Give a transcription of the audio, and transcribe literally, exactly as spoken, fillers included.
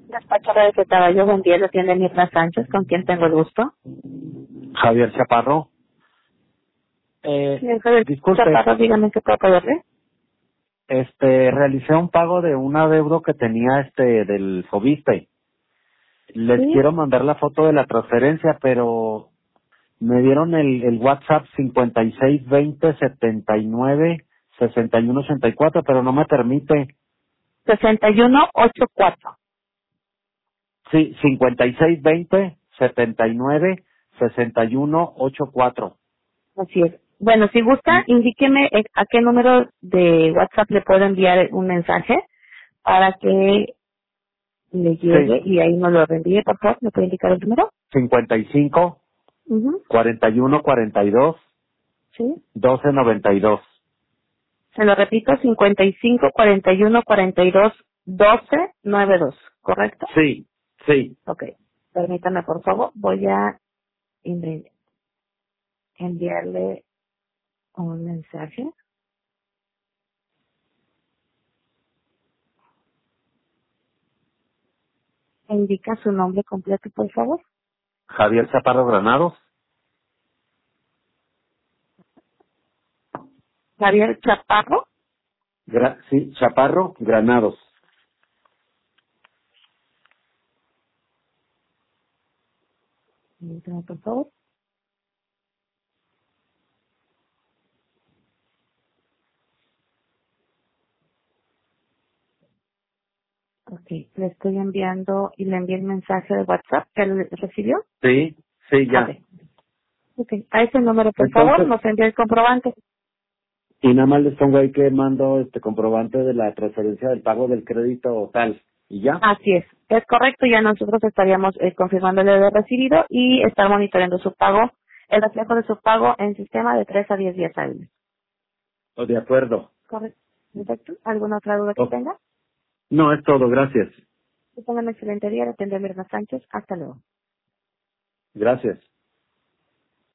Despachadora de que caballo, buen día, lo tiene Mirna Sánchez, con quien tengo el gusto. Javier Chaparro. Eh, Señor Javier disculpe, Chaparro, dígame qué puedo apoyarle. este, realicé un pago de un adeudo que tenía este del Fobiste. Les Sí, quiero mandar la foto de la transferencia, pero me dieron el, el WhatsApp cincuenta y seis veinte setenta y nueve sesenta y uno ochenta y cuatro, pero no me permite. sesenta y uno ochenta y cuatro. Sí, cincuenta y seis veinte setenta y nueve sesenta y uno ochenta y cuatro. Así es. Bueno, si gusta, indíqueme eh, a qué número de WhatsApp le puedo enviar un mensaje para que le Sí, llegue y ahí nos lo reenvíe, por favor. ¿Me puede indicar el número? cincuenta y cinco Ujú. cuarenta y uno cuarenta y dos Sí. doce noventa y dos. Se lo repito, cincuenta y cinco cuarenta y uno cuarenta y dos doce noventa y dos, ¿correcto? Sí, sí. Ok. Permítame, por favor. Voy a envi- enviarle un mensaje. Indica su nombre completo, por favor. Javier Chaparro Granados. Javier Chaparro. Gra- sí, Chaparro Granados. Permítame, por favor. Ok. Le estoy enviando y le envié el mensaje de WhatsApp que él recibió. Sí, sí, ya. Ok. Ok. A ese número, por favor, Entonces, nos envía el comprobante. y nada más les pongo ahí que mando este comprobante de la transferencia del pago del crédito o tal. ¿Y ya? Así es. Es correcto. Ya nosotros estaríamos eh, confirmándole de recibido y estar monitoreando su pago, el reflejo de su pago en sistema de tres a diez días hábiles. Oh, de acuerdo. Correcto. Perfecto. ¿Alguna otra duda que Oh, tenga? no, es todo. Gracias. Que tengan un excelente día. Le atendió Mirna Sánchez. Hasta luego. Gracias.